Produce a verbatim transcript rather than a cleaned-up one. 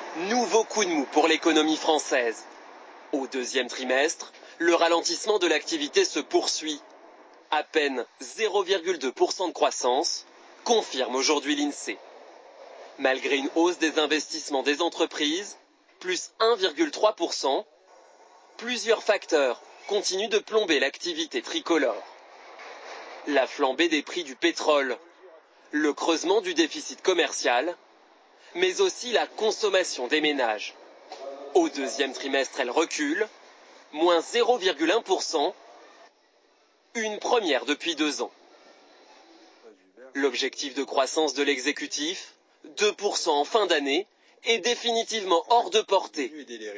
Nouveau coup de mou pour l'économie française. Au deuxième trimestre, le ralentissement de l'activité se poursuit. À peine zéro virgule deux pour cent de croissance, confirme aujourd'hui l'INSEE. Malgré une hausse des investissements des entreprises, plus un virgule trois pour cent, plusieurs facteurs continuent de plomber l'activité tricolore. La flambée des prix du pétrole, le creusement du déficit commercial, mais aussi la consommation des ménages. Au deuxième trimestre, elle recule, moins zéro virgule un pour cent, une première depuis deux ans. L'objectif de croissance de l'exécutif, deux pour cent en fin d'année, est définitivement hors de portée.